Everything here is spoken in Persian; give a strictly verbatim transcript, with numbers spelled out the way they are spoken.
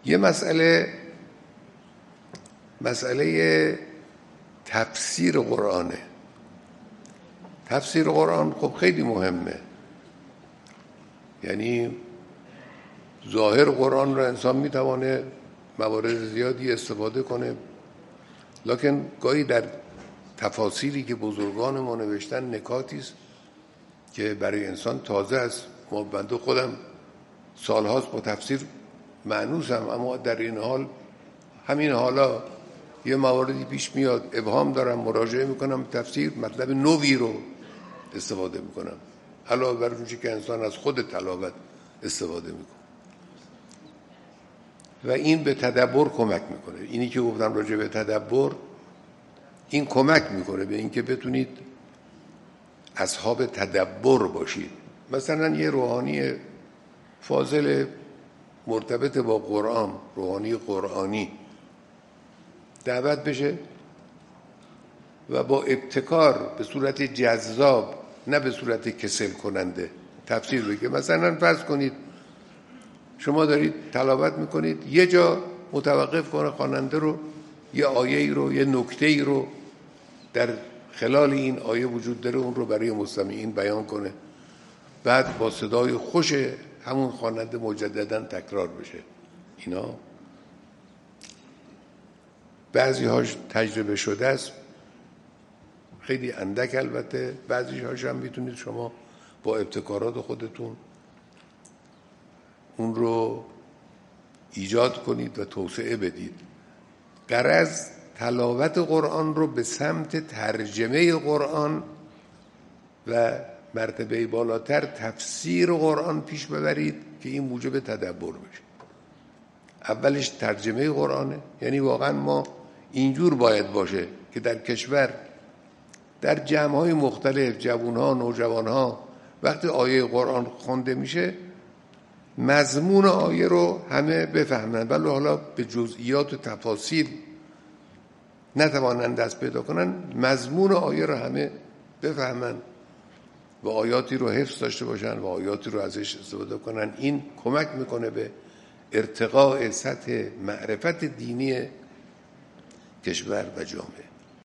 یه مسئله مسئله تفسیر قرآنه. تفسیر قرآن خب خیلی مهمه، یعنی ظاهر قرآن رو انسان میتوانه موارد زیادی استفاده کنه، لکن گاهی در تفاسیری که بزرگان ما نوشتن نکاتی است که برای انسان تازه است. ما بنده خودم سالهاست با تفسیر مانوسم، اما در این حال همین حالا یه مواردی پیش میاد ابهام دارم، مراجعه میکنم تفسیر، مطلب نوی رو استفاده میکنم علاوه بر اون چیزی که انسان از خود تلاوت استفاده میکنه و این به تدبر کمک میکنه. اینی که گفتم راجع به تدبر، این کمک میکنه به اینکه بتونید اصحاب تدبر باشید. مثلا یه روحانی فاضل مرتبط با قرآن، روحانی قرآنی دعوت بشه و با ابتکار به صورت جذاب، نه به صورت کسل کننده تفسیر بگه. مثلا فرض کنید شما دارید تلاوت میکنید، یه جا متوقف کنه خواننده رو، یه آیه ای رو، یه نکته ای رو در خلال این آیه وجود داره اون رو برای مستمعین بیان کنه، بعد با صدای خوش همون خواننده مجددا تکرار بشه. اینا بعضی هاش تجربه شده است، خیلی اندک البته، بعضی هاش هم میتونید شما با ابتکارات خودتون اون رو ایجاد کنید و توسعه بدید. غرض تلاوت قرآن رو به سمت ترجمه قرآن و مرتبه بالاتر تفسیر قرآن پیش ببرید که این موجب تدبر بشه. اولش ترجمه قرآنه، یعنی واقعا ما اینجور باید باشه که در کشور در جمع‌های مختلف جوان‌ها، نوجوان‌ها وقتی آیه قرآن خوانده میشه مضمون آیه رو همه بفهمن، ولی حالا به جزئیات و تفاصیل نتوانند دست پیدا کنن، مضمون آیه رو همه بفهمن و آیاتی رو حفظ داشته باشن و آیاتی رو ازش استفاده کنن. این کمک میکنه به ارتقاء سطح معرفت دینی کشور و جامعه.